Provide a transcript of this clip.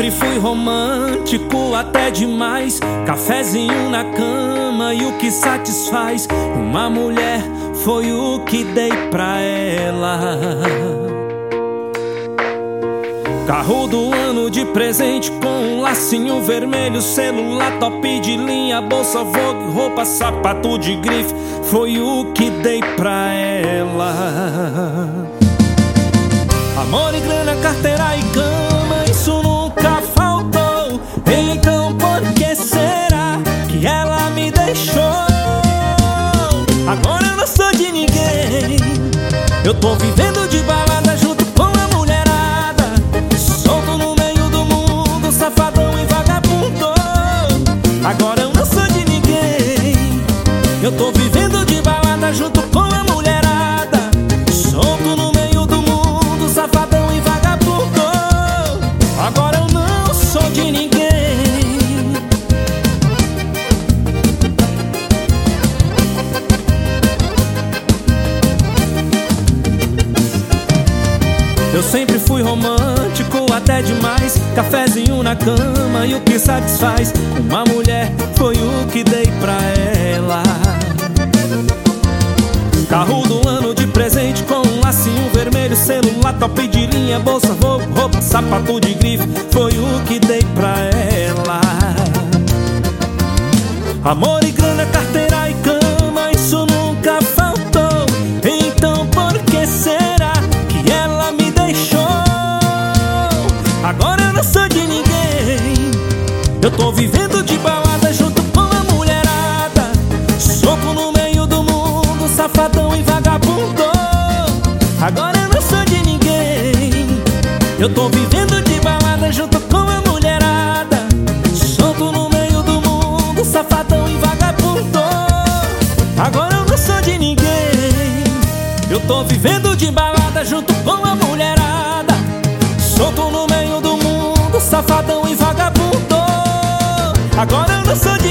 sempre fui romântico até demais. Cafezinho na cama e o que satisfaz uma mulher foi o que dei pra ela. Carro do ano de presente com um lacinho vermelho, celular top de linha, bolsa Vogue, roupa, sapato de grife, foi o que dei pra ela. Amor e grana, carteira e cama, isso nunca faltou. Então por que será que ela me deixou? Agora eu não sou de ninguém, eu tô vivendo de balada junto com a mulherada, solto no meio do mundo, safadão e vagabundo. Agora eu não sou de ninguém, eu tô vivendo de balada junto com a mulherada, solto no meio do mundo, safadão e vagabundo. Agora eu não sou de ninguém. Eu sempre fui romântico até demais. Cafezinho na cama e o que satisfaz uma mulher foi o que dei pra ela. Carro do ano de presente com um lacinho vermelho, celular top de linha, bolsa Vogue, roupa, sapato de grife, foi o que dei pra ela. Amor e grana, carteira e cama, isso nunca faltou. Então por que será que ela me deixou? Agora eu não sou de ninguém, eu tô vivendo de balada junto com a mulherada, soco no meio do mundo, safadão e vagabundo. Agora eu não sou de ninguém, eu tô vivendo de balada junto com a mulherada, solto no meio do mundo, safadão e vagabundo. Agora eu não sou de ninguém, eu tô vivendo de balada junto com a mulherada, solto no meio do mundo, safadão e vagabundo. Agora eu não sou de